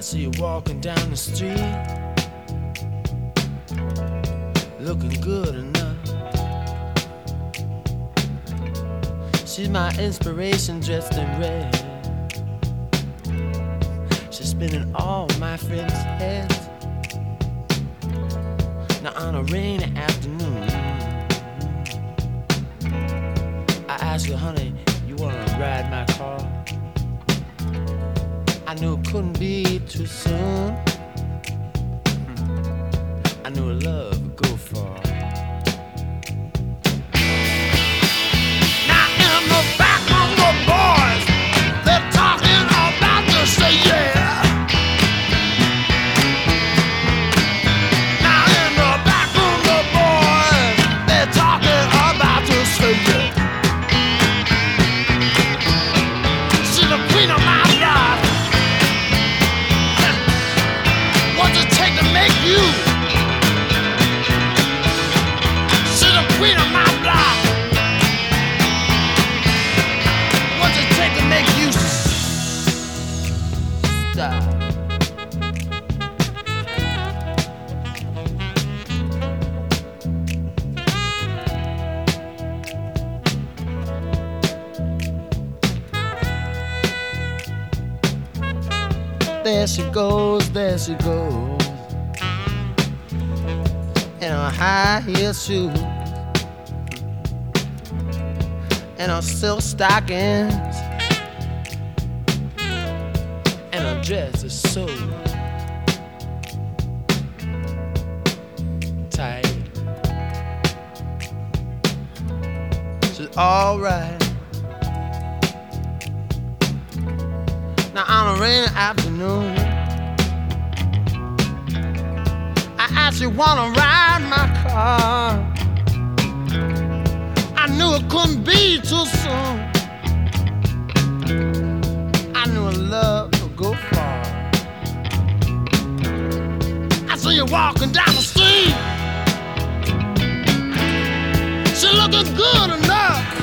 see you walking down the street, looking good enough. She's my inspiration dressed in red. She's spinning all my friends' heads. Now on a rainy afternoon, I asked her, honey, you wanna ride my car? I knew it couldn't be too soon. I knew love would go far. Now in the back of the boys, they're talking about to say yeah. Now in the back of the boys, they're talking about to say yeah. She's the queen of my life. What's it take to make you? She's the queen of my block. What's it take to make you stop? There she goes, there she goes, in her high heel shoes and her silk stockings, and her dress is so tight. She's alright. Now on a rainy afternoon, I asked you wanna ride my car. I knew it couldn't be too soon. I knew love would go far. I see you walking down the street. She looking good enough.